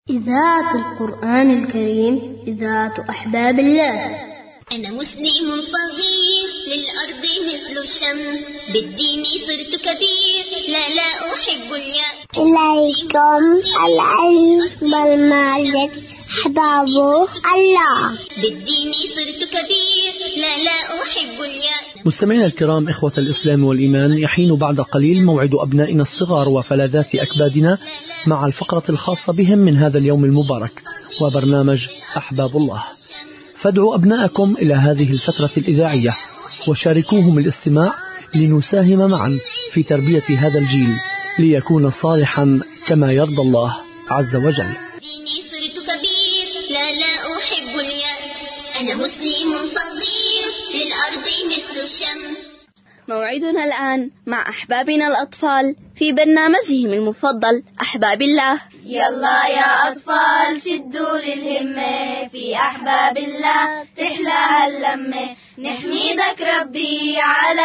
إذاعة القرآن الكريم، إذاعة أحباب الله. أنا مسلم صغير للأرض مثل الشمس، بالدين صرت كبير، لا أحب اليأس. إليكم العلم بالمعرفة أحباب الله، بالدين صرت كبير، لا أحب اليأس. مستمعينا الكرام، إخوة الإسلام والإيمان، يحين بعد قليل موعد أبنائنا الصغار وفلذات أكبادنا مع الفقرة الخاصة بهم من هذا اليوم المبارك وبرنامج أحباب الله. فادعوا أبناءكم إلى هذه الفترة الإذاعية وشاركوهم الاستماع لنساهم معا في تربية هذا الجيل ليكون صالحا كما يرضى الله عز وجل. صرت كبير، لا أحب اليأس. أنا مسلم صغير للأرض مثل الشمس. موعدنا الآن مع أحبابنا الأطفال في برنامجهم المفضل أحباب الله. يلا يا أطفال شدوا للهمة، في أحباب الله تحلى هاللمة، نحمدك ربي على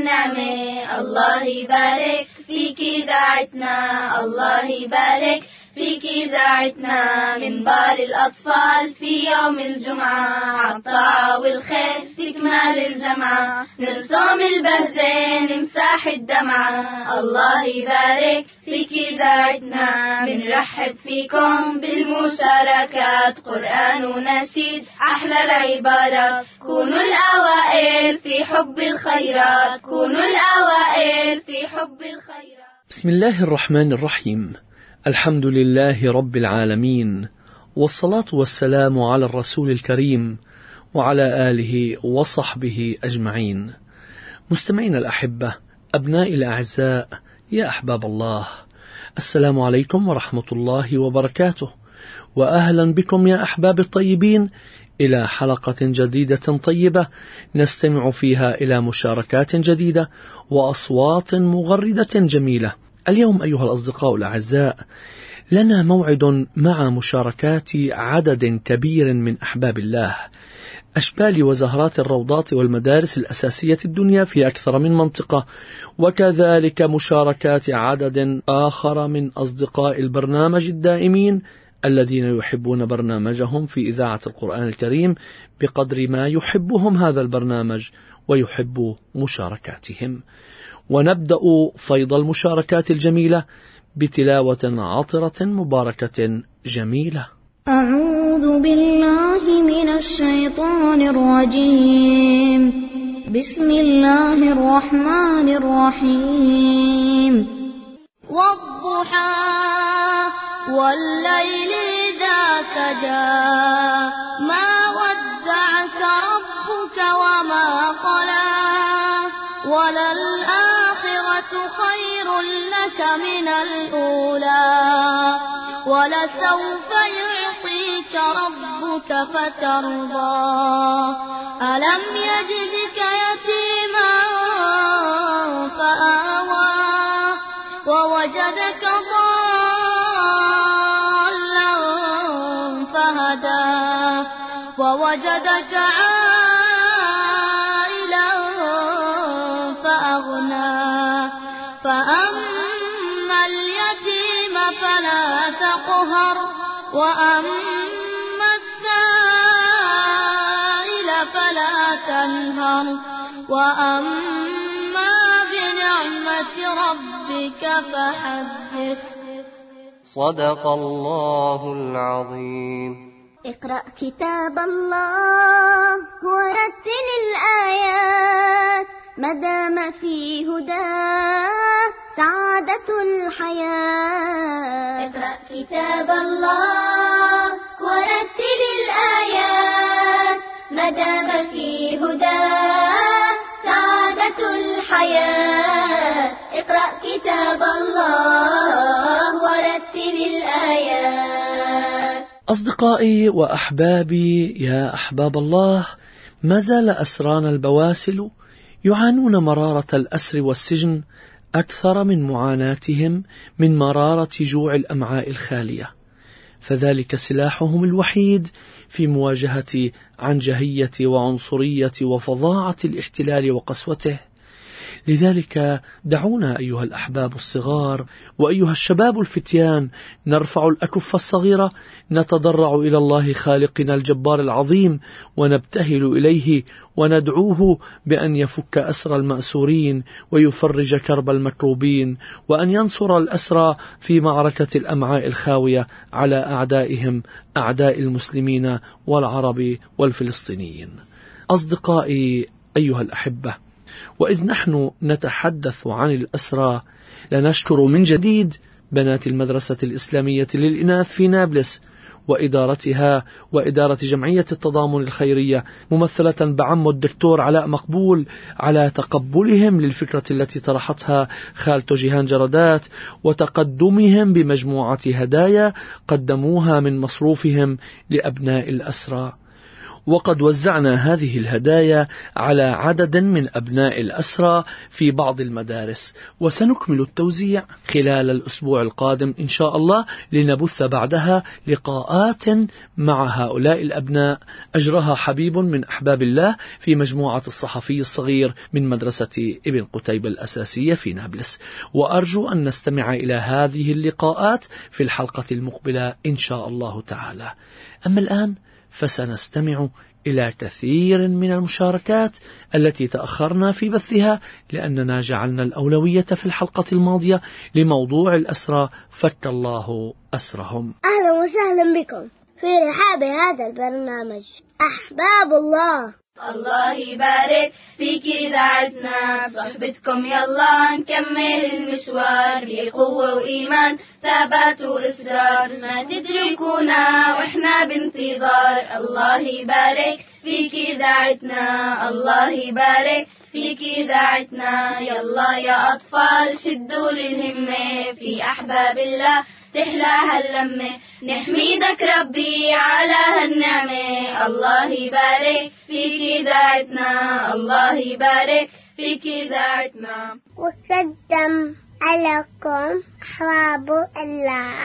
هالنعمة. الله يبارك فيك إذاعتنا، الله يبارك فيك إذاعتنا، منبر الأطفال في يوم الجمعة، عالطاعة والخير تكمل الجمعة، نرسم البهجة نمسح الدمعة. الله يبارك فيك إذاعتنا، منرحب فيكم بالمشاركات، قرآن ونشيد أحلى العبارات، كونوا الأوائل في حب الخيرات، كونوا الأوائل في حب الخيرات. بسم الله الرحمن الرحيم. الحمد لله رب العالمين، والصلاة والسلام على الرسول الكريم وعلى آله وصحبه أجمعين. مستمعين الأحبة، أبنائي الأعزاء، يا أحباب الله، السلام عليكم ورحمة الله وبركاته، وأهلا بكم يا أحباب الطيبين إلى حلقة جديدة طيبة نستمع فيها إلى مشاركات جديدة وأصوات مغردة جميلة. اليوم أيها الأصدقاء الأعزاء لنا موعد مع مشاركات عدد كبير من أحباب الله، أشبال وزهرات الروضات والمدارس الأساسية الدنيا في أكثر من منطقة، وكذلك مشاركات عدد آخر من أصدقاء البرنامج الدائمين الذين يحبون برنامجهم في إذاعة القرآن الكريم بقدر ما يحبهم هذا البرنامج ويحب مشاركاتهم. ونبدأ فيض المشاركات الجميلة بتلاوة عطرة مباركة جميلة. أعوذ بالله من الشيطان الرجيم، بسم الله الرحمن الرحيم. والضحى والليل إذا سجى، ما ودعك ربك وما قلى، وللآخرة خير لك من الأولى، ولسوف يعطيك ربك فترضى. ألم يجدك يتيما فآوى، ووجدك ضالا فهدى، ووجدك عائلا فأغنى. فأما اليتيم فلا تقهر، وأما السائل فلا تنهر، وأما بنعمة ربك فحدث. صدق الله العظيم. اقرأ كتاب الله ورتل الآيات، ما دام في هداه سعادة الحياة. اقرأ كتاب الله ورتل الآيات، ما دام في هداه سعادة الحياة. اقرأ كتاب الله ورتل الآيات. أصدقائي وأحبابي يا أحباب الله، ما زال أسرانا البواسل يعانون مرارة الأسر والسجن أكثر من معاناتهم من مرارة جوع الأمعاء الخالية، فذلك سلاحهم الوحيد في مواجهة عنجهية وعنصرية وفظاعة الاحتلال وقسوته. لذلك دعونا أيها الأحباب الصغار وأيها الشباب الفتيان نرفع الأكف الصغيرة، نتضرع إلى الله خالقنا الجبار العظيم، ونبتهل إليه وندعوه بأن يفك أسر المأسورين ويفرج كرب المكروبين، وأن ينصر الأسرى في معركة الأمعاء الخاوية على أعدائهم أعداء المسلمين والعرب والفلسطينيين. أصدقائي أيها الأحبة، وإذ نحن نتحدث عن الأسرى لنشكر من جديد بنات المدرسة الإسلامية للإناث في نابلس وإدارتها وإدارة جمعية التضامن الخيرية ممثلة بعم الدكتور علاء مقبول على تقبلهم للفكرة التي طرحتها خالته جيهان جردات، وتقدمهم بمجموعة هدايا قدموها من مصروفهم لأبناء الأسرى. وقد وزعنا هذه الهدايا على عدد من أبناء الأسرى في بعض المدارس، وسنكمل التوزيع خلال الأسبوع القادم إن شاء الله، لنبث بعدها لقاءات مع هؤلاء الأبناء أجرها حبيب من أحباب الله في مجموعة الصحفي الصغير من مدرسة ابن قتيبة الأساسية في نابلس، وأرجو أن نستمع إلى هذه اللقاءات في الحلقة المقبلة إن شاء الله تعالى. أما الآن فسنستمع إلى كثير من المشاركات التي تأخرنا في بثها لأننا جعلنا الأولوية في الحلقة الماضية لموضوع الأسرى، فك الله أسرهم. أهلا وسهلا بكم في رحاب هذا البرنامج أحباب الله. الله يبارك فيك إذاعتنا، صحبتكم يلا نكمل المشوار بقوة وإيمان ثبات وإصرار، ما تدركونا وإحنا بانتظار. الله يبارك فيك إذاعتنا، الله يبارك فيك إذاعتنا، يلا يا أطفال شدوا للهمة في أحباب الله تحلاها اللمة، نحميدك ربي على هالنعمة. الله يبارك فيك إذاعتنا، الله يبارك فيك إذاعتنا. وقدم عليكم أحباب الله.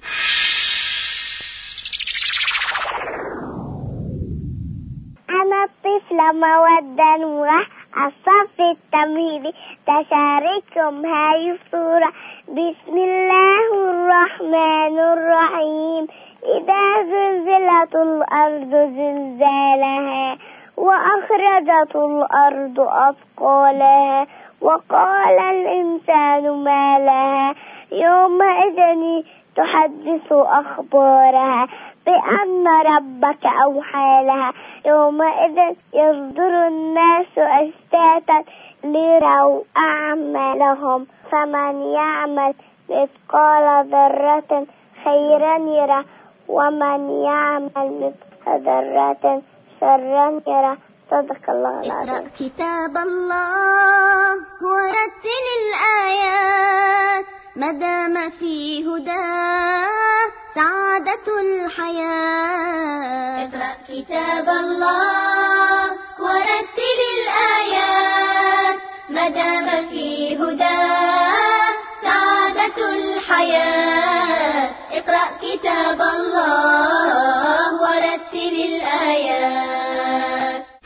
أنا الطفلة مودة نورة الصف التمهيدي، تشارككم هاي الصورة. بسم الله الرحمن الرحيم. إذا زلزلت الأرض زلزالها وأخرجت الأرض أثقالها وقال الإنسان ما لها يومئذ تحدث أخبارها بأن ربك أوحى لها يومئذ يصدر الناس أشتاتا ليروا أعمالهم فمن يعمل مثقال ذرة خيرا يره ومن يعمل مثقال ذرة شرا يره. صدق الله العظيم. اقرأ كتاب الله ورتل الآيات ما دام في هداه سعادة الحياة. اقرأ كتاب الله ورتل الآيات ما دام في هداه سعادة الحياة. اقرأ كتاب الله ورتل الآيات.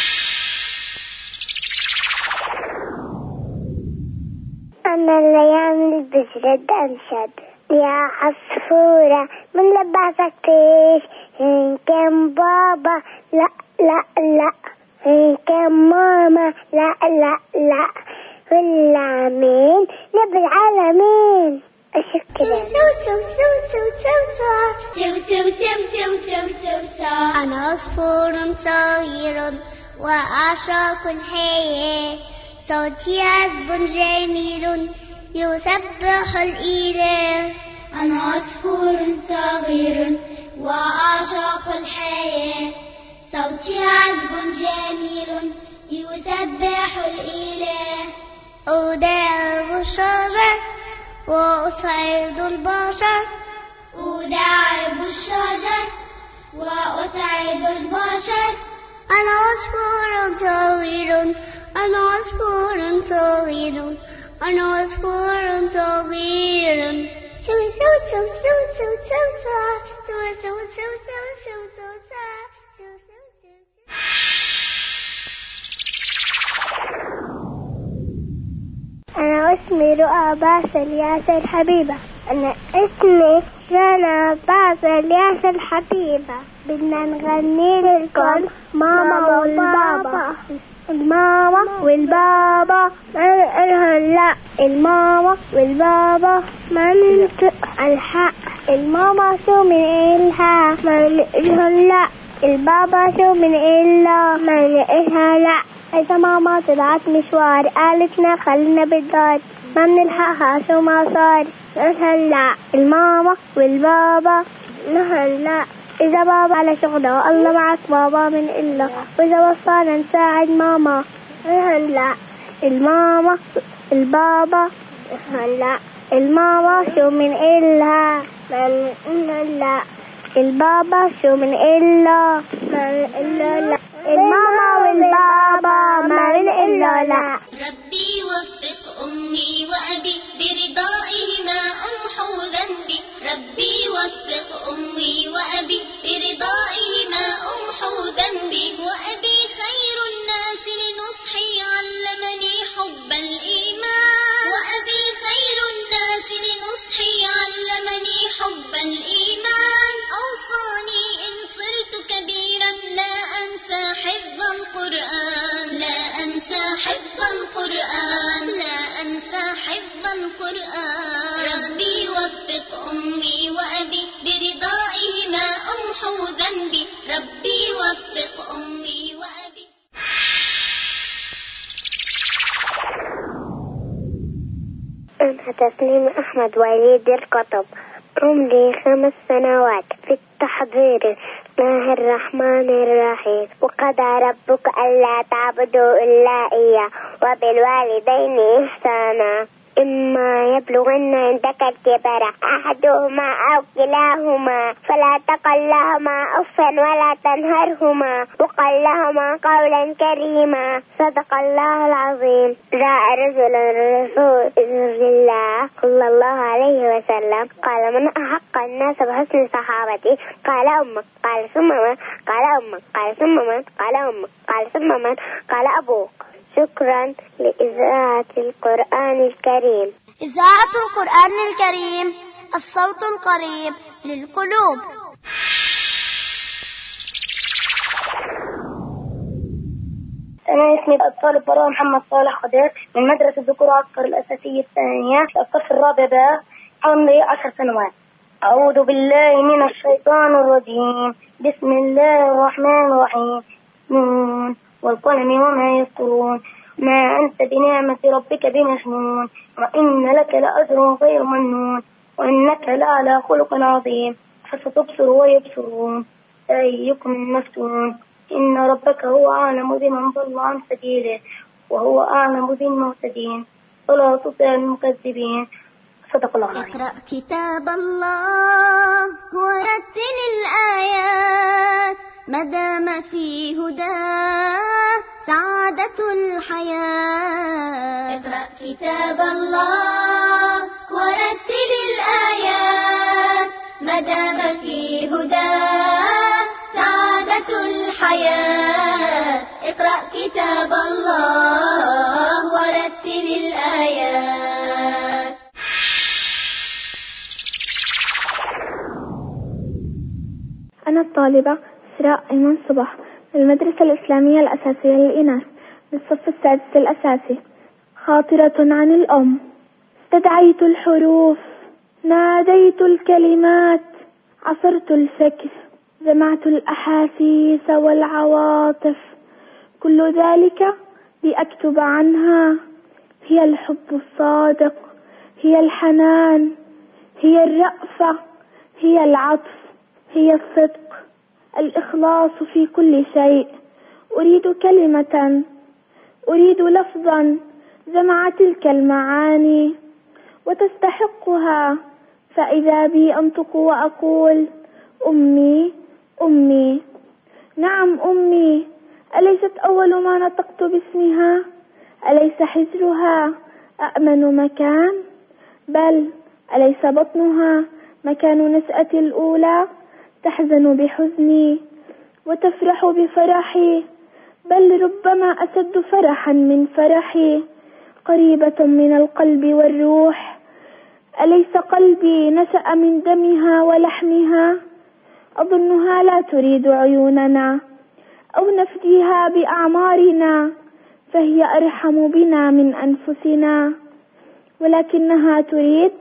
أنا الليالي البزرد أنشد يا عصفورة من لبعتكيش إن كان بابا لا لا لا، إن كان ماما لا لا لا، والعالمين نبي العالمين. شكرا. أنا عصفور صغير وأعشق الحياة، صوتي عذب جميل يسبح الإله. أنا عصفور صغير وأعشق الحياة، صوتي عذب جميل يسبح الإله. أداعب الشجر وأسعد البشر، أداعب الشجر وأسعد البشر. أنا عصفور صغير، أنا عصفور صغير، أنا عصفور صغير. سو سو سو سو سو سو سو سو سو سو سو سو سو سو. رؤى باسل ياسر حبيبة. أنا اسمي رنا باسل ياسر حبيبة. بدنا نغني لكم ماما والبابا. الماما والبابا ما نقولهم لا، الماما والبابا ما ننطق الحق. الماما شو من إلها ما نقولهم لا، البابا شو من إلا ما نقولها لا. إذا ماما طلعت مشوار قالتنا خلينا بالدار ما بنلحقها شو ما صار نقولهم لا، الماما والبابا نقولهم لا. إذا بابا على شغله الله معك بابا من إلا، وإذا وصلنا نساعد ماما لا، الماما البابا لا. الماما شو من إلها لا، البابا شو من إلا لا، الماما والبابا ما من إلا لا. ربي وفق أمي وأبي برضائهما أمحو ذنبي. ربي وفق أمي وأبي برضائهما أمحو ذنبي. وأبي خير الناس لنصحي علمني حب الإيمان. وأبي خير الناس لنصحي علمني حب الإيمان. أوصاني إن صرت كبيرا لا أنسى حفظ القرآن. لا أنسى حفظ القرآن. لا أنسى حفظ القرآن. ربي وفق أمي وأبي برضائهما أمحو ذنبي. ربي وفق أمي وأبي. أنا تسنيم أحمد وليد القطب، عمري 5 سنوات، في التحضير. الله الرحمن الرحيم. وقضى ربك ألا تعبدوا إلا إياه وبالوالدين إحسانا. إما يبلغن عندك الكبر أحدهما أو كلاهما فلا تقل لهما أف ولا تنهرهما وقل لهما قولا كريما. صدق الله العظيم. جاء رجل رسول الله صلى الله عليه وسلم قال: من أحق الناس بحسن صحابتي؟ قال: أمك. قال: ثم من؟ قال: أمك. قال: ثم من؟ قال: أمك. قال: ثم من؟ قال: أبوك. شكرا لإذاعة القرآن الكريم. إذاعة القرآن الكريم، الصوت القريب للقلوب. أنا اسمي الطالب براء محمد صالح خضير من مدرسة ذكور عسكر الأساسية الثانية الصف الرابع ب. عمري 10 سنوات. أعوذ بالله من الشيطان الرجيم. بسم الله الرحمن الرحيم. نون والقلم وما يسطرون. ما أنت بنعمة ربك بمجنون. وإن لك لأجر غير ممنون. وإنك لعلى خلق عظيم. فستبصر ويبصرون أيكم المفتون. إن ربك هو أعلم بمن ضل عن سبيله وهو أعلم بالمهتدين. ولا تطع المكذبين. صدق الله. اقرأ كتاب الله ورتل الآيات ما دام في هداه سعادة الحياة. اقرأ كتاب الله ورتل الآيات ما دام في هداه سعادة الحياة. اقرأ كتاب الله ورتل الآيات. أنا الطالبة إسراء أيمن صبح من المدرسة الإسلامية الأساسية للإناث بالصف السادس الأساسي. خاطرة عن الأم. استدعيت الحروف، ناديت الكلمات، عصرت الفكر، جمعت الأحاسيس والعواطف، كل ذلك لأكتب عنها. هي الحب الصادق، هي الحنان، هي الرأفة، هي العطف، هي الصدق، الإخلاص في كل شيء. أريد كلمة، أريد لفظا جمع تلك المعاني وتستحقها. فإذا بي أنطق وأقول: أمي أمي. نعم أمي. أليست أول ما نطقت باسمها؟ أليس حجرها أأمن مكان؟ بل أليس بطنها مكان نشأتي الأولى؟ تحزن بحزني وتفرح بفرحي، بل ربما أشد فرحا من فرحي. قريبة من القلب والروح. أليس قلبي نشأ من دمها ولحمها؟ أظنها لا تريد عيوننا أو نفديها بأعمارنا، فهي أرحم بنا من أنفسنا، ولكنها تريد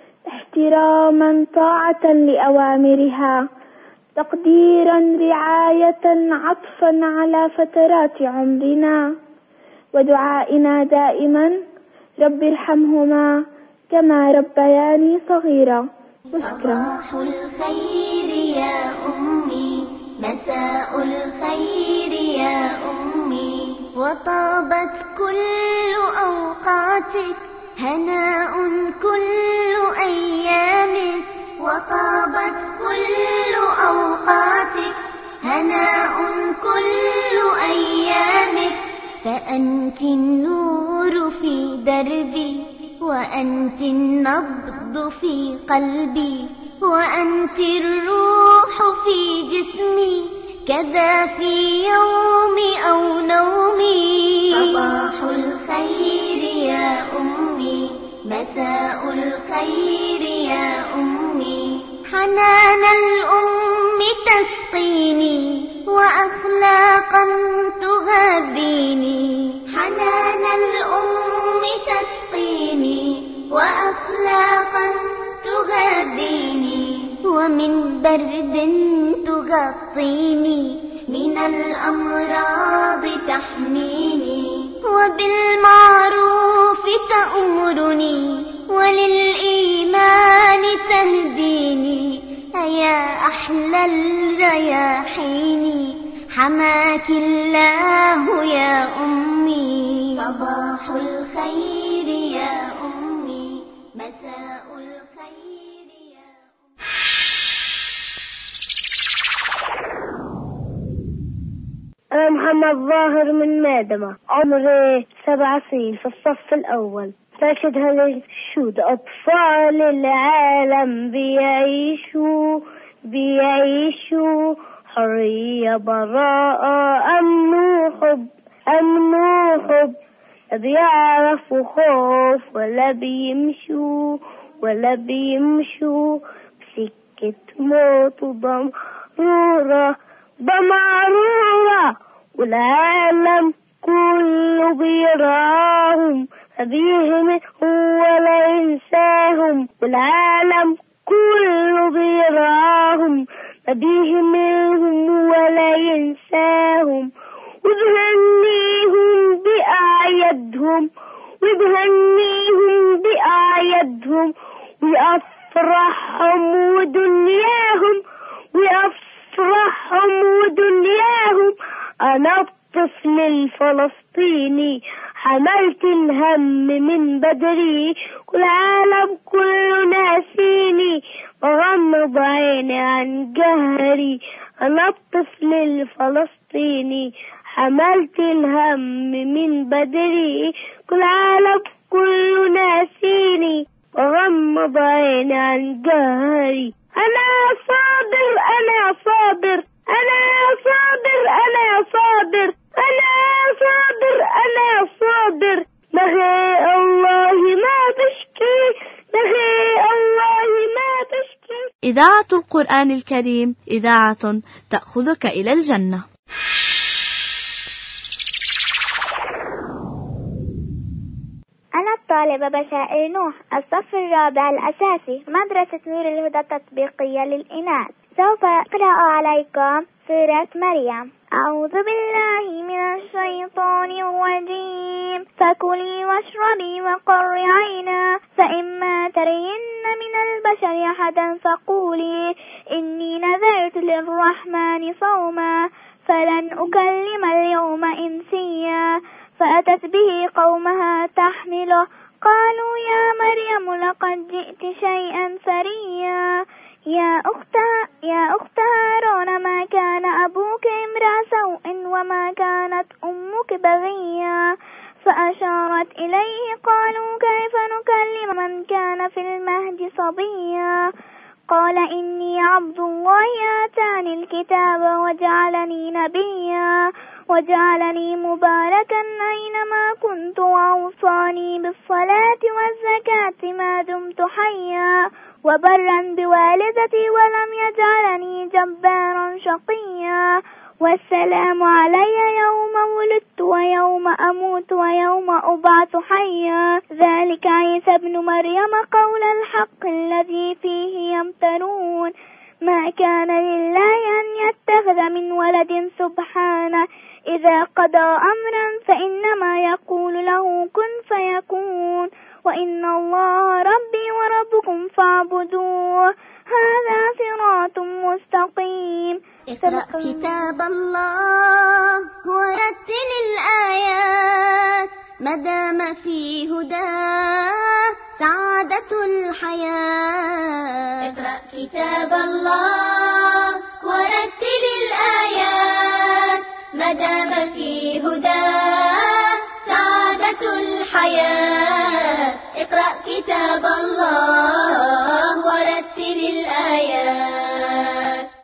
احتراما طاعة لأوامرها، تقديرا رعاية عطفا على فترات عمرنا، ودعائنا دائما رب ارحمهما كما ربياني صغيرة. صباح الخير يا أمي، مساء الخير يا أمي، وطابت كل أوقاتك، هناء كل أيامك، وطابت كل أوقاتك، هناء كل أيامك، فأنت النور في دربي، وأنت النبض في قلبي، وأنت الروح في جسمي، كذا في يومي أو نومي. صباح الخير يا أمي، مساء الخير يا أمي، حنان الأم تسقيني، وأخلاقا تغذيني، حنان الأم تسقيني، وأخلاقا تغذيني، ومن برد تغطيني، من الأمراض تحميني، وبالمعروف تأمرني، وللإيمان تهديني. يا أحلى الرياحين، حماك الله يا أمي. صباح الخير يا أمي، مساء الخير يا أمي. أنا محمد ظاهر من مادمة، عمري 7 سنين في الصف الأول. تشهد هالشود أطفال العالم بيعيشوا حرية براءة، أمن وحب، لا بيعرفوا خوف ولا بيمشوا بسكة موت ضمعرورة، والعالم كله بيراهم، أبيهم ولا ينساهم، والعالم كله بيراهم، أبيهم ولا ينساهم، وبهنيهم بأعيادهم وأفرحهم ودنياهم. أنا الطفل الفلسطيني، حملت الهم من بدري، والعالم كله ناسيني، وغمض عيني عن جهري. أنا الطفل الفلسطيني، حملت الهم من بدري، والعالم كله ناسيني، وغمض عيني عن جهري. أنا صابر، أنا صابر، أنا صابر، أنا صابر، أنا صابر، أنا صابر، نهي الله ما بشكي، نهي الله ما بشكي. إذاعة القرآن الكريم، إذاعة تأخذك إلى الجنة. أنا الطالبة بشائر نوح، الصف الرابع الأساسي، مدرسة نور الهدى التطبيقية للإناث. سوف أقرأ عليكم سورة مريم. أعوذ بالله من الشيطان الرجيم. فكلي واشربي وقري عينا، فإما ترين من البشر أحدا فقولي إني نذرت للرحمن صوما، فلن أكلم اليوم إنسيا. فأتت به قومها تحمله، قالوا يا مريم لقد جئت شيئا فريا. يا أخت هارون، ما كان أبوك امرأ سوء وما كانت أمك بغيا. فأشارت إليه، قالوا كيف نكلم من كان في المهد صبيا. قال إني عبد الله آتاني آتاني الكتاب وجعلني نبيا وجعلني مباركا أينما كنت وأوصاني بالصلاة والزكاة ما دمت حيا وبرا بوالدتي ولم يجعلني جبارا شقيا والسلام علي يوم ولدت ويوم أموت ويوم أبعث حيا ذلك عيسى ابن مريم قول الحق الذي فيه يمترون ما كان لله أن يتخذ من ولد سبحانه إذا قضى أمرا فإنما يقول له كن فيكون وإن الله ربي وربكم فاعبدوه هذا صراط مستقيم. اقرأ كتاب الله ورتل الآيات ما دام في هداه سعادة الحياة. اقرأ كتاب الله ورتل الآيات ما دام في هداه سعادة الحياة. اقرأ كتاب الله ورتل الآيات.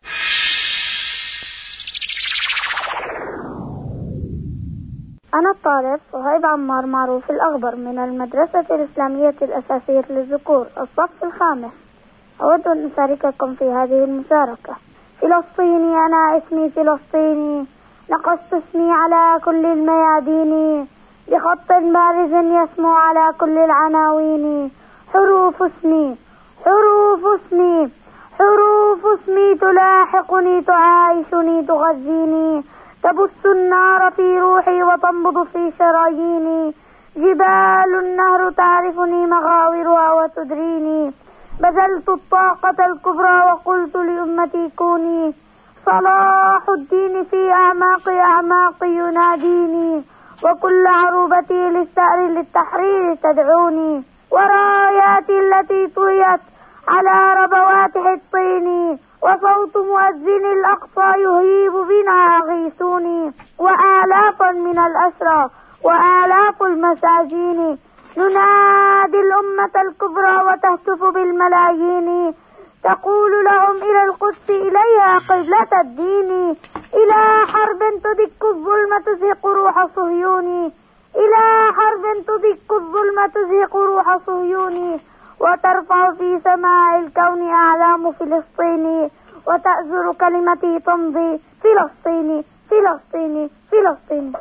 أنا الطالب صهيب عمار معروف الأخضر من المدرسة الإسلامية الأساسية للذكور الصف الخامس. أود أن أشارككم في هذه المشاركة. فلسطيني أنا اسمي فلسطيني نقشت اسمي على كل الميادين بخط بارز يسمو على كل العناوين. حروف اسمي حروف اسمي حروف اسمي تلاحقني تعايشني تغذيني تبث النار في روحي وتنبض في شراييني. جبال النهر تعرفني مغاورها وتدريني. بذلت الطاقة الكبرى وقلت لأمتي كوني. صلاح الدين في أعماقي يناديني وكل عروبتي للثأر للتحرير تدعوني. وراياتي التي طويت على ربوات حطيني وصوت مؤذن الأقصى يهيب بنا غيثوني. وآلافا من الأسرى وآلاف المساجين ننادي الأمة الكبرى وتهتف بالملايين. تقول لهم إلى القدس إليها قبلة الدين. إلى حرب تدك الظلم تزهق روح صهيوني. إلى حرب تدك الظلم تزهق روح صهيوني. وترفع في سماء الكون أعلام فلسطيني وتأزر كلمتي تمضي. فلسطيني فلسطيني فلسطيني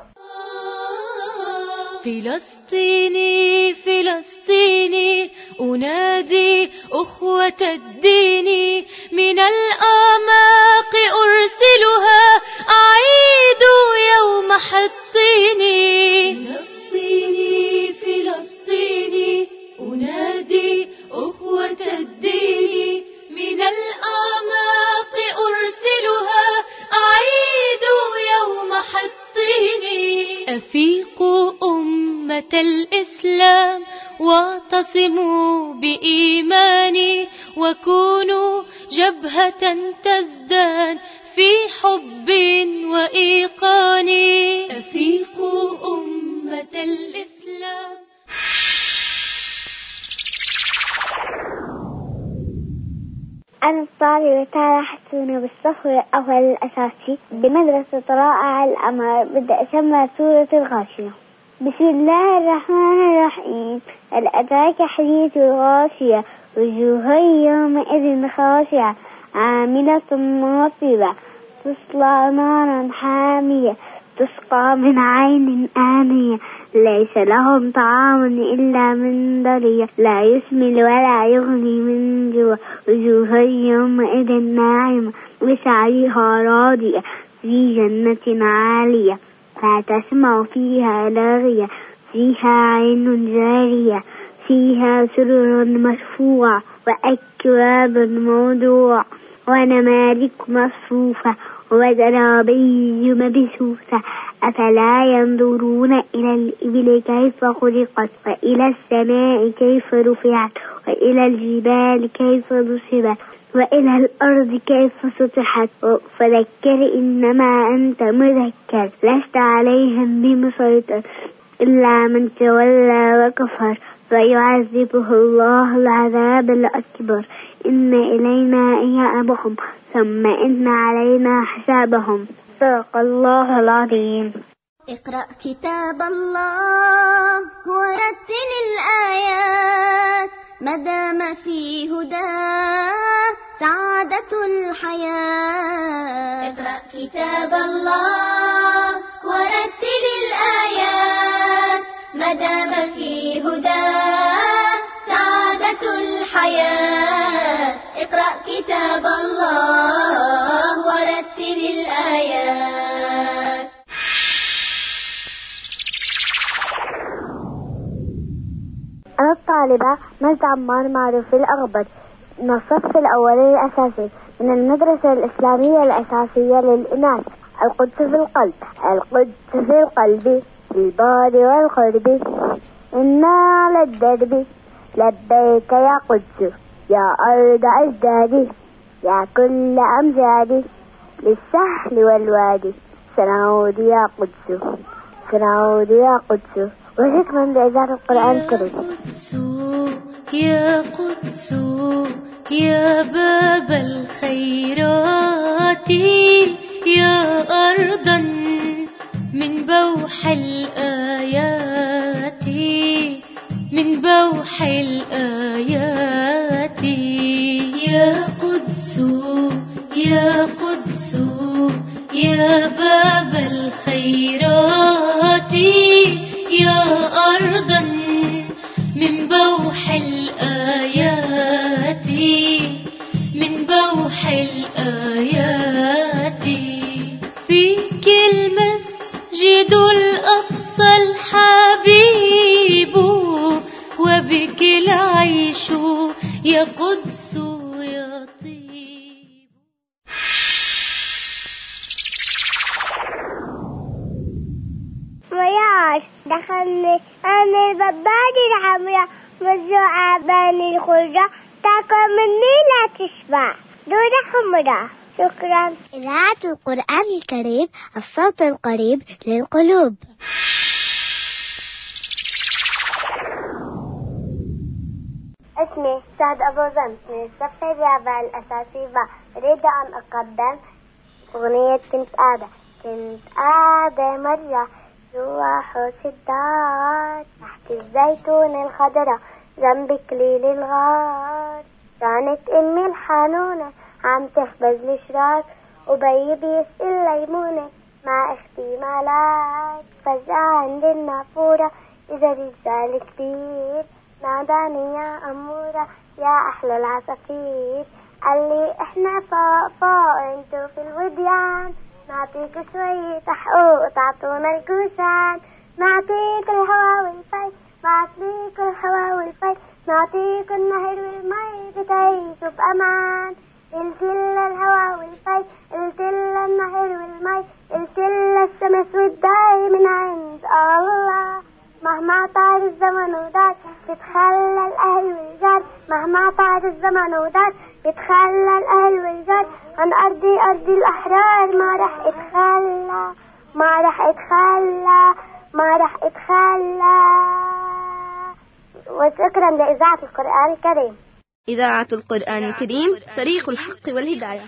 فلسطيني فلسطيني أنادي أخوة الدين من الأعماق أرسلها أعيد يوم حطيني. فلسطيني فلسطيني أنادي أخوة الدين من الأعماق أرسلها أعيد يوم حطيني. أفيقوا أمة الإسلام واعتصموا بإيماني وكونوا جبهة تزدان في حب وإيقان. أفيقوا أمة الإسلام. أنا الطالبة تارة حسونة بالصف الأول الأساسي بمدرسة رائع الأمر. بدي أسمى سورة الغاشية. بسم الله الرحمن الرحيم. هل أتاك حديث الغاشية وجوه يومئذ خاشعة عاملة ناصبة تصلى نارا حامية تسقى من عين آنية ليس لهم طعام إلا من ضريع لا يسمن ولا يغني من جوع. وجوه يومئذ ناعمة لسعيها راضية في جنة عالية لا تسمع فيها لاغية فيها عين جارية فيها سرر مرفوع وأكواب موضوع ونمارق مصفوفة وزرابي مبثوثة. أفلا ينظرون إلى الإبل كيف خلقت وإلى السماء كيف رفعت وإلى الجبال كيف نصبت وإلى الأرض كيف سطحت. فذكر إنما أنت مذكر لست عليهم بمسيطر إلا من تولى وكفر فيعذبه الله العذاب الأكبر إن إلينا إيابهم ثم إن علينا حسابهم. صدق الله العظيم. اقرأ كتاب الله ورتل الآيات ما دام في هداه سعادة الحياة. اقرأ كتاب الله ورتل الآيات ما دام في هداه سعادة الحياة. اقرأ كتاب الله ورتل الآيات. أنا الطالبة مجد عمار معروف الأغبر من الصف الأولي الأساسي من المدرسة الإسلامية الأساسية للإناث. القدس في القلب، القدس في القلب، في البعد والقرب، إنا على الدرب. لبيك يا قدس يا أرض أجدادي، يا كل أمجادي للسهل والوادي. سنعود يا قدس، سنعود يا قدس. وشكرا لإذاعة القرآن الكريم. يا قدس يا باب الخيرات، يا أرضا من بوح الآيات، من بوح الآيات. يا قدس يا قدس يا باب الخيرات، يا أرضا من بوح الآيات، من بوح الآيات. فيك المسجد الأقصى الحبيب، وبك العيش يا قدس يا طيب. وياش دخلني أنا الببادي الحمراء مزروعة بين الخضرة، تاكل مني لا تشبع دودة حمراء. شكرا. إذاعة القرآن الكريم، الصوت القريب للقلوب. اسمي سعد أبو زن من الصف الرابع الأساسي. أريد أن أقدم أغنية كنت قاعدة مرة جوا حوش الدار تحت الزيتون الخضراء جنب كليل الغار. كانت أمي الحنونة عم تخبز الشراك، وبي بيسقي الليمونة مع أختي ملاك. فجأة عند النافورة إجا رجال كبير ناداني يا أمورة يا أحلى العصافير. قال لي إحنا فوق انتو في الوديان، نعطيك شوية حقوق تعطونا الكوشان. نعطيك الهوا والفي، نعطيك الهوا والفي، نعطيك النهر والمي بتعيشوا بأمان. قلت لها الهوا والفي، قلت لها النهر والمي، قلت لها الشمس والداي من عند الله. مهما طار الزمن ودار بتخلى الأهل والجار، مهما طار الزمن ودار بتخلى الأهل والجار. عن أرضي أرض الأحرار ما رح اتخلى، ما رح اتخلى، ما رح اتخلى. وشكرا لإذاعة القرآن الكريم. إذاعة القرآن الكريم، طريق الحق والهداية.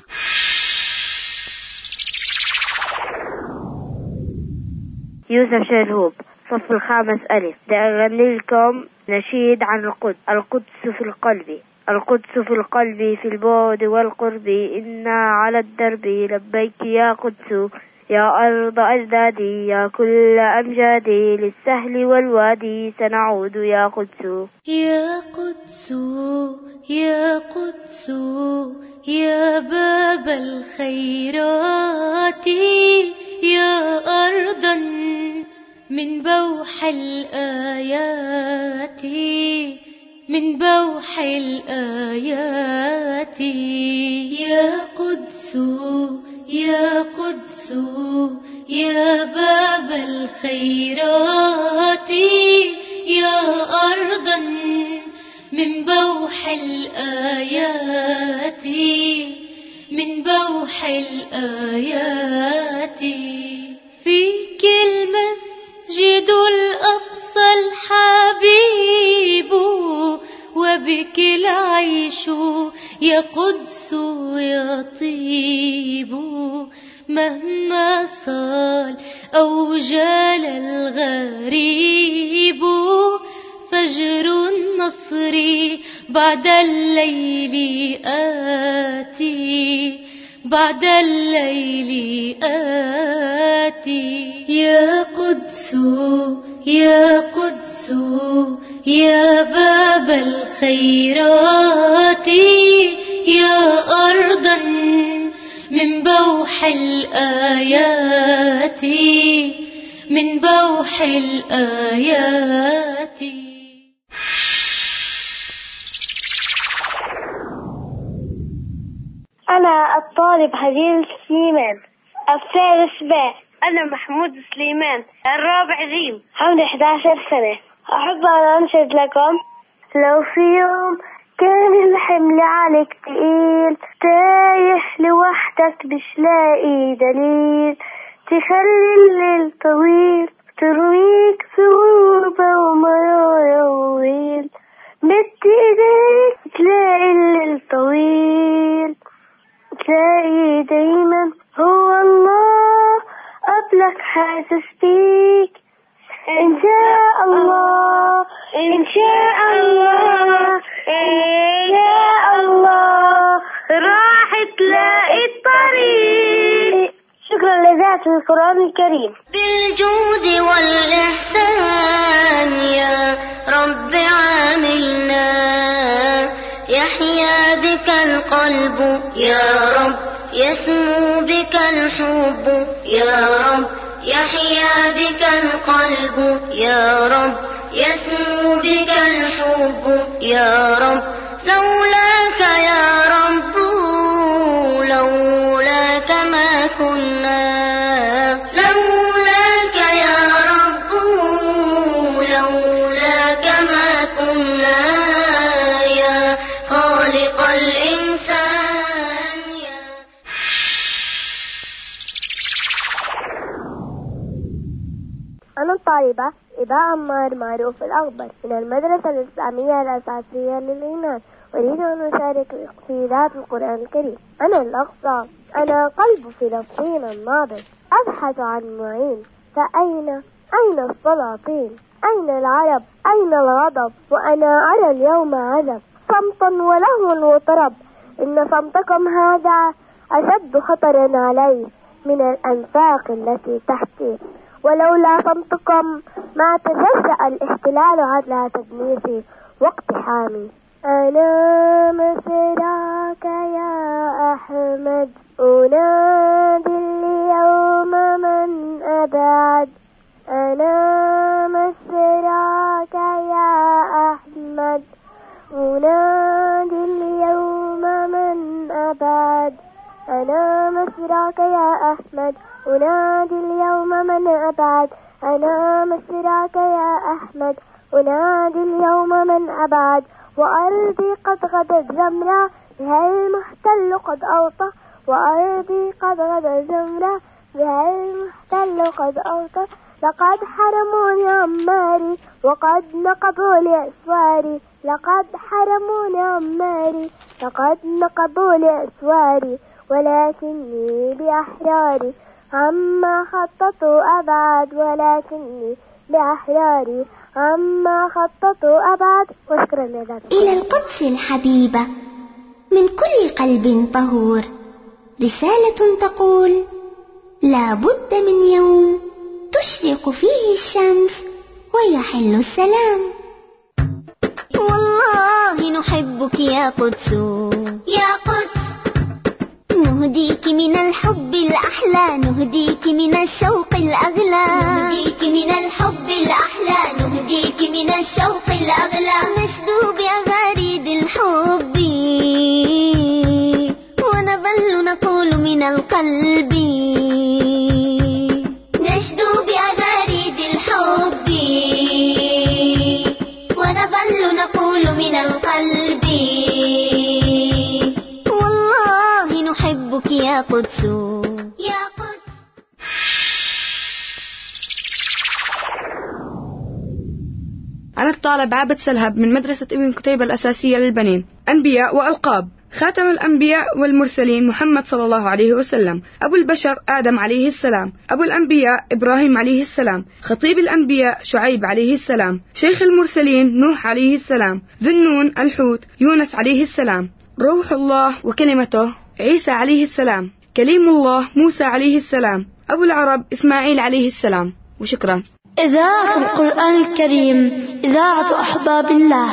يوسف شرهوب، صف الخامس ألف. أغني لكم نشيد عن القدس. القدس في القلب، القدس في القلب، في البعد والقرب، إنا على الدرب. لبيك يا قدس يا أرض أجدادي، يا كل أمجادي للسهل والوادي. سنعود يا قدس. يا قدس يا قدس يا باب الخيرات، يا أرضا من بوح الآيات، من بوح الآيات. يا قدس يا قدس يا باب الخيرات، يا أرضا من بوح الآيات، من بوح الآيات. فيك المسجد الأقصى الحبيب، بك العيش يا قدس يطيب، مهما صال أو جال الغريب. فجر النصر بعد الليل آتي، بعد الليل آتي. يا قدس يا قدس يا باب الخيرات، يا أرضا من بوح الآيات، من بوح الآيات. أنا الطالب هديل سليمان الثالث باء. أنا محمود سليمان الرابع جيم، عمري 11 سنة. أحب أن أنشد لكم: لو في يوم كان الحمل عليك تقيل، تايه لوحدك مش لاقي دليل، تخلي الليل طويل، ترويك في غربة ومرارة وويل، مد ايديك تلاقي الليل طويل، تلاقي دايما هو الله قبلك حاسس بيك. إن شاء الله إن شاء الله إن شاء الله راح تلاقي الطريق. شكرا لذات القرآن الكريم. بالجود والإحسان يا رب عاملنا، يحيا بك القلب يا رب، يسمو بك الحب يا رب، يحيا بك القلب يا رب، يسمو بك الحب يا رب. لولاك يا رب لولاك ما كنا، لولاك يا رب لولاك ما كنا، يا خالق الإنسان يا. أنا الطالبة إباء عمار معروف الأخضر من المدرسة الإسلامية الأساسية للإيمان. أريد أن أشارك في ذات القرآن الكريم. أنا الأقصى، أنا قلب فلسطين النابض، أبحث عن معين، فأين السلاطين؟ أين العرب؟ أين الغضب؟ وأنا أرى اليوم عجب، صمت ولهو وطرب. إن صمتكم هذا أشد خطرا علي من الأنفاق التي تحتي، ولولا صمتكم ما تجزأ الاحتلال على تدنيسي واقتحامي. أنا مسراك يا أحمد، أنادي اليوم من أبعد. أنا مسراك يا أحمد، أنادي اليوم من أبعد. أنا مسراك يا أحمد، أنادي اليوم من أبعد. أنا مسراك يا أحمد، أنادي اليوم من أبعد. وأرضي قد غدت زمرة، بها المحتل قد أوطى. وأرضي قد غدت زمرة، بها المحتل قد أوطى. لقد حرموني عماري وقد نقضوا لي أسواري، لقد حرموني عماري لقد نقضوا لي أسواري. ولكني بأحراري عما خططوا أبعد، ولكني بأحراري عما خططوا أبعد. وشكرا لذلك. إلى القدس الحبيبة من كل قلب طهور رسالة تقول: لا بد من يوم تشرق فيه الشمس ويحل السلام. والله نحبك يا قدس، يا قدس. نهديك من الحب الأحلى، نهديك من الشوق الأغلى، نهديك من الحب الأحلى، نهديك من الشوق الأغلى. نشدو بأغاريد الحب ونظل نقول من القلب، نشدو بأغاريد الحب ونظل نقول من القلب. والله نحبك يا قدس، يا قدس. أنا الطالب عابد سلهب من مدرسة ابن كتيبة الأساسية للبنين. أنبياء وألقاب. خاتم الأنبياء والمرسلين محمد صلى الله عليه وسلم. أبو البشر آدم عليه السلام. أبو الأنبياء إبراهيم عليه السلام. خطيب الأنبياء شعيب عليه السلام. شيخ المرسلين نوح عليه السلام. ذو النون الحوت يونس عليه السلام. روح الله وكلمته عيسى عليه السلام. كليم الله موسى عليه السلام. أبو العرب إسماعيل عليه السلام. وشكرا. إذاعة القرآن الكريم، إذاعة أحباب الله.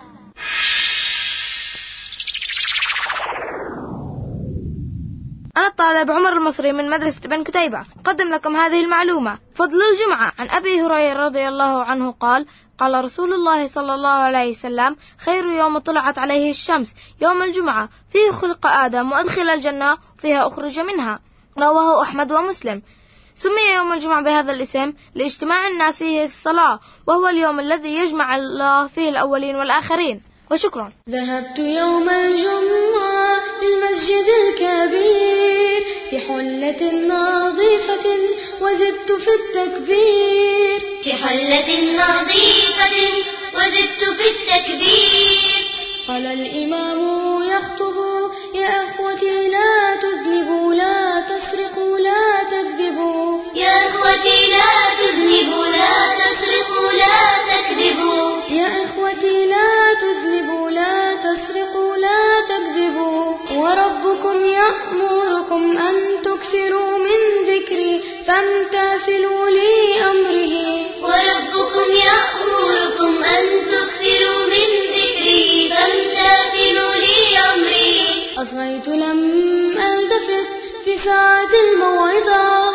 أنا الطالب عمر المصري من مدرسة ابن كتيبة. قدم لكم هذه المعلومة. فضل الجمعة. عن أبي هريرة رضي الله عنه قال: قال رسول الله صلى الله عليه وسلم: خير يوم طلعت عليه الشمس يوم الجمعة، فيه خلق آدم وأدخل الجنة فيها أخرج منها. رواه أحمد ومسلم. سمي يوم الجمعة بهذا الاسم لاجتماع الناس فيه الصلاة، وهو اليوم الذي يجمع الله فيه الأولين والآخرين. وشكرا. ذهبت يوم الجمعة للمسجد الكبير في حلة نظيفة وزدت في التكبير. في حلة نظيفة وزدت في التكبير. قال الإمام يخطب: يا أخوتي لا تذنبوا، لا تسرقوا، لا تكذبوا. يا أخوتي لا تذنبوا، لا تسرقوا، لا تكذبوا. يا أخوتي لا تذنبوا، لا تسرقوا، لا تكذبوا. وربكم يأمركم أن تكثروا من ذكري فامتثلوا لي أمره. وربكم يأمركم أن تكثروا من ذكري فامتثلوا لي أمره. أصغيت لم ألتفت في ساعة الموعظة.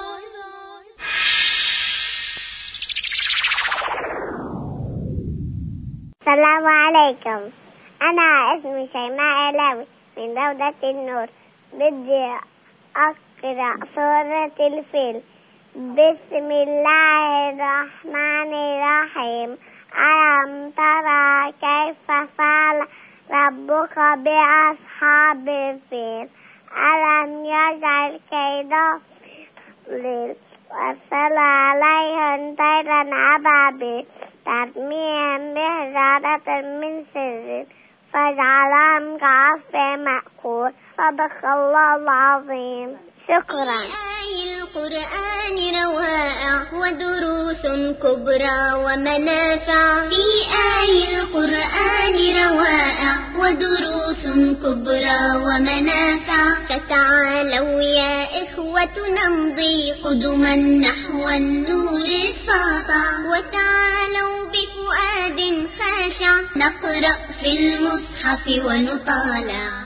السلام عليكم. أنا اسمي شيماء علاوي من دولة النور. بدي أقرأ سورة الفيل. بسم الله الرحمن الرحيم. ألم ترى كيف فعل ربك بأصحاب الفيل؟ ألم يجعل كيدهم في وأرسل عليهم طيرا أبابيل ترميهم بحجارة من سجيل فجعلهم كعصف مأكول. صدق الله العظيم. شكرا. القرآن روائع ودروس كبرى ومنافع. في آي القرآن روائع ودروس كبرى ومنافع. فتعالوا يا إخوة نمضي قدما نحو النور الساطع. وتعالوا بفؤاد خاشع نقرأ في المصحف ونطالع.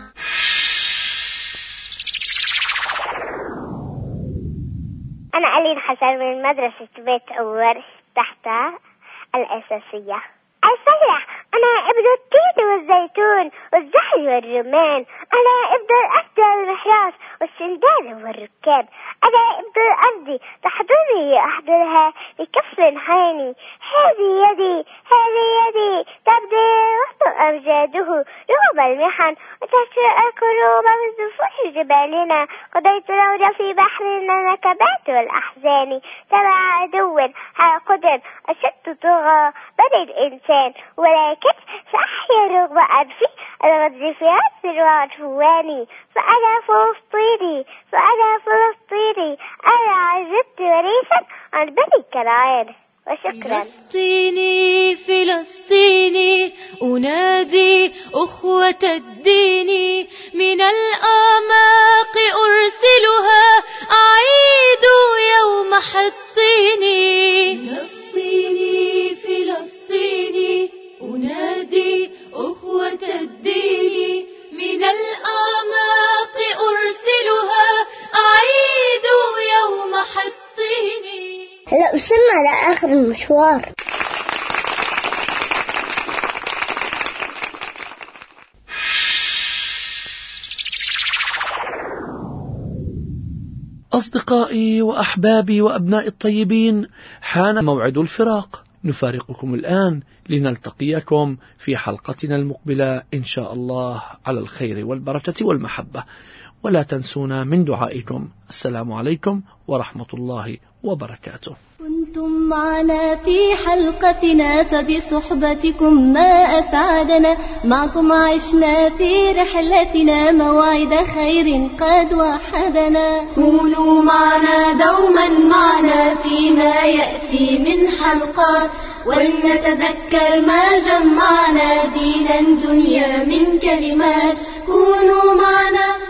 أنا ألين حسن من مدرسة بيت أور تحت الأساسية. الفرح. أنا ابن التين والزيتون والزهر والرمان. أنا ابن الأسد والمحراس والسندان والركاب. أنا ابن الأرض تحضرني أحضرها بكف حاني. هذه يدي، هذه يدي تبدي وسط أمجاده رغم المحن وتشرق الكروب من ظفوف جبالنا. قضيت لولا في بحرنا نكبات والأحزان. سبع عدو قدر أشد طغى بني الإنسان، ولكن سأحيا رغم أنفي الغد في عسر وعدواني. فأنا فلسطيني، فأنا فلسطيني. أنا عزت وريثا عن بني كنعان. وشكرا. فلسطيني فلسطيني أنادي أخوة الدين. من الأعماق أرسلها أعيد يوم حطيني. فلسطيني فلسطيني أنادي أخوة الدين. من الأعماق أرسلها أعيد يوم حطيني. هلا وصلنا لآخر المشوار. أصدقائي وأحبابي وأبنائي الطيبين، حان موعد الفراق. نفارقكم الآن لنلتقيكم في حلقتنا المقبلة إن شاء الله على الخير والبركة والمحبة. ولا تنسونا من دعائكم. السلام عليكم ورحمة الله وبركاته. كنتم معنا في حلقتنا فبصحبتكم ما أسعدنا، معكم عشنا في رحلتنا موعد خير قد وحدنا. كونوا معنا دوما معنا فيما يأتي من حلقات، ولنتذكر ما جمعنا دينا دنيا من كلمات. كونوا معنا